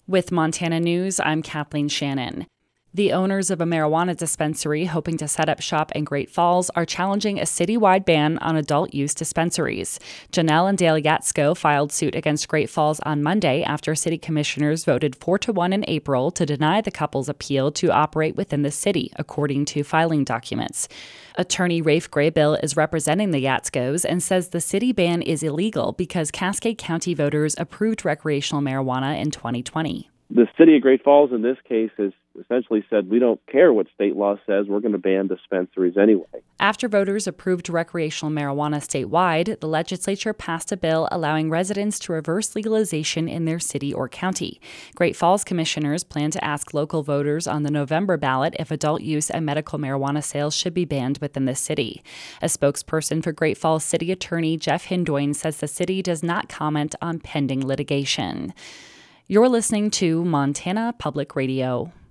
With Montana News, I'm Kathleen Shannon. The owners of a marijuana dispensary hoping to set up shop in Great Falls are challenging a citywide ban on adult-use dispensaries. Janelle and Dale Yatsko filed suit against Great Falls on Monday after city commissioners voted 4-1 in April to deny the couple's appeal to operate within the city, according to filing documents. Attorney Rafe Graybill is representing the Yatskos and says the city ban is illegal because Cascade County voters approved recreational marijuana in 2020. The city of Great Falls in this case has essentially said, we don't care what state law says, we're going to ban dispensaries anyway. After voters approved recreational marijuana statewide, the legislature passed a bill allowing residents to reverse legalization in their city or county. Great Falls commissioners plan to ask local voters on the November ballot if adult use and medical marijuana sales should be banned within the city. A spokesperson for Great Falls City Attorney Jeff Hindoin says the city does not comment on pending litigation. You're listening to Montana Public Radio.